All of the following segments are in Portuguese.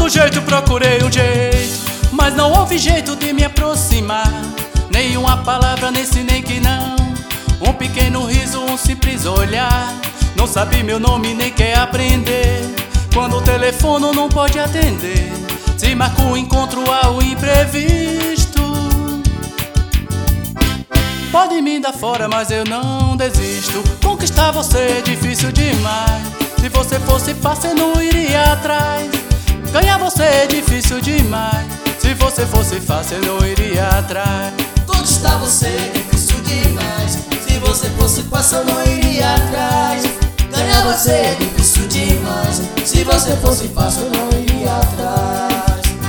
todo jeito procurei um jeito, mas não houve jeito de me aproximar. Nenhuma palavra, nem que não. Um pequeno riso, um simples olhar. Não sabe meu nome, nem quer aprender. Quando o telefone não pode atender, se marca o encontro ao imprevisto. Pode me dar fora, mas eu não desisto. Conquistar você é difícil demais. Se você fosse fácil, eu não iria atrás. Ganhar você é difícil demais. Se você fosse fácil, eu não iria atrás. Conquistar você é difícil demais. Se você fosse fácil, eu não iria atrás. Ganhar você é difícil demais. Se você fosse fácil, eu não iria atrás.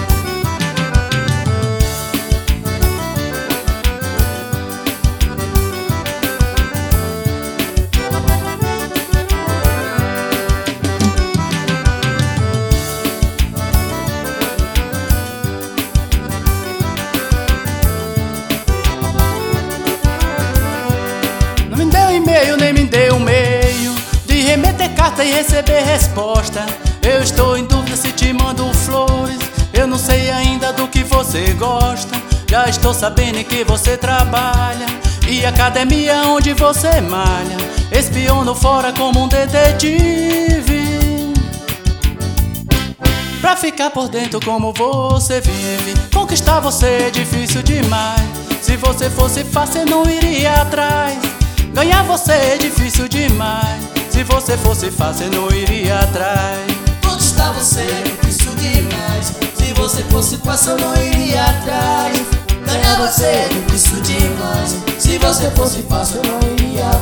Nem me deu um meio de remeter carta e receber resposta. Eu estou em dúvida se te mando flores. Eu não sei ainda do que você gosta. Já estou sabendo que você trabalha e academia onde você malha. Espiono fora como um detetive, pra ficar por dentro como você vive. Conquistar você é difícil demais. Se você fosse fácil, eu não iria atrás. Ganhar você é difícil demais. Se você fosse fácil, eu não iria atrás. Conquistar você é difícil demais. Se você fosse fácil, eu não iria atrás. Ganhar você é difícil demais. Se você fosse fácil, eu não iria atrás.